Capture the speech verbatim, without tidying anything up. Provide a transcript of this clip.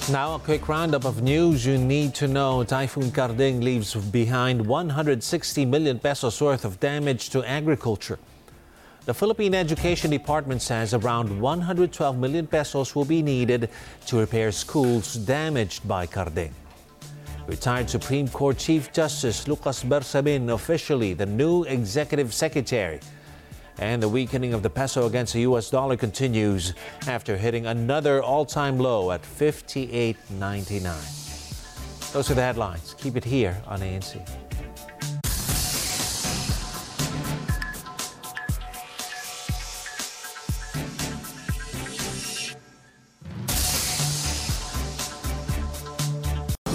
Now, a quick roundup of news you need to know. Typhoon Karding leaves behind one hundred sixty million pesos worth of damage to agriculture. The Philippine Education Department says around one hundred twelve million pesos will be needed to repair schools damaged by Karding. Retired Supreme Court Chief Justice Lucas Bersabin officially the new executive secretary. And the weakening of the peso against the U S dollar continues after hitting another all-time low at fifty-eight ninety-nine. Those are the headlines. Keep it here on A N C.